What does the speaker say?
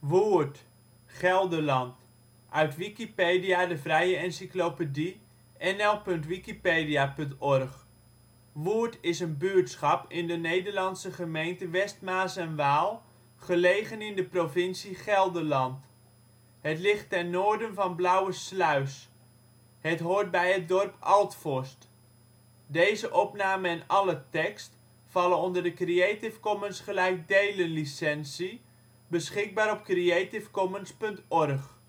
Woerd, Gelderland, uit Wikipedia, de vrije encyclopedie. nl.wikipedia.org. Woerd is een buurtschap in de Nederlandse gemeente West Maas en Waal, gelegen in de provincie Gelderland. Het ligt ten noorden van Blauwesluis. Het hoort bij het dorp Altforst. Deze opname en alle tekst vallen onder de Creative Commons gelijkdelen licentie, beschikbaar op creativecommons.org